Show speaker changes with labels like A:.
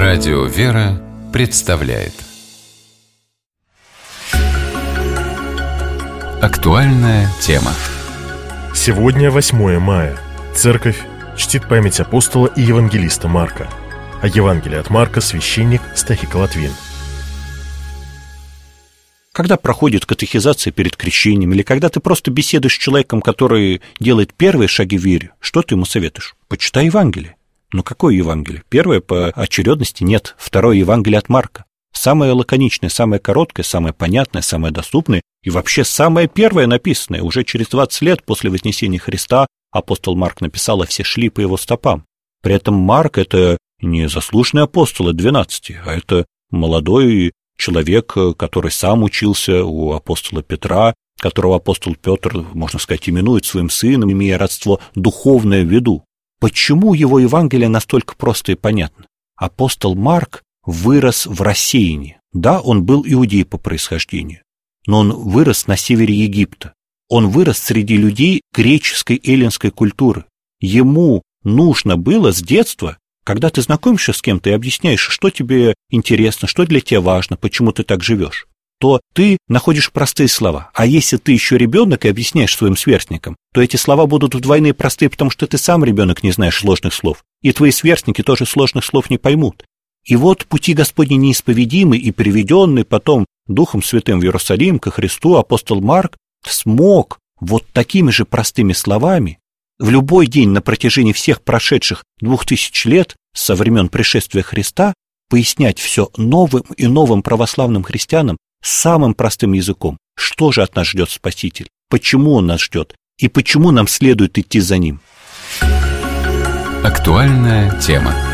A: Радио «Вера» представляет актуальная тема.
B: Сегодня 8 мая. Церковь чтит память апостола и евангелиста Марка. О Евангелии от Марка священник Стахика Латвин.
C: Когда проходит катехизация перед крещением, или когда ты просто беседуешь с человеком, который делает первые шаги в вере, что ты ему советуешь? Почитай Евангелие. Но какое Евангелие? Первое по очередности нет, второе Евангелие от Марка. Самое лаконичное, самое короткое, самое понятное, самое доступное и вообще самое первое написанное. Уже через 20 лет после вознесения Христа апостол Марк написал, а все шли по его стопам. При этом Марк – это не заслуженный апостол от 12, а это молодой человек, который сам учился у апостола Петра, которого апостол Петр, можно сказать, именует своим сыном, имея родство духовное в виду. Почему его Евангелие настолько просто и понятно? Апостол Марк вырос в рассеянии. Да, он был иудей по происхождению, но он вырос на севере Египта. Он вырос среди людей греческой эллинской культуры. Ему нужно было с детства, когда ты знакомишься с кем-то и объясняешь, что тебе интересно, что для тебя важно, почему ты так живешь, то ты находишь простые слова. А если ты еще ребенок и объясняешь своим сверстникам, то эти слова будут вдвойне простые, потому что ты сам, ребенок, не знаешь сложных слов, и твои сверстники тоже сложных слов не поймут. И вот пути Господни неисповедимы и приведенный потом Духом Святым в Иерусалим ко Христу апостол Марк смог вот такими же простыми словами в любой день на протяжении всех прошедших 2000 лет со времен пришествия Христа пояснять все новым и новым православным христианам самым простым языком. Что же от нас ждет Спаситель? Почему Он нас ждет? И почему нам следует идти за Ним?
A: Актуальная тема.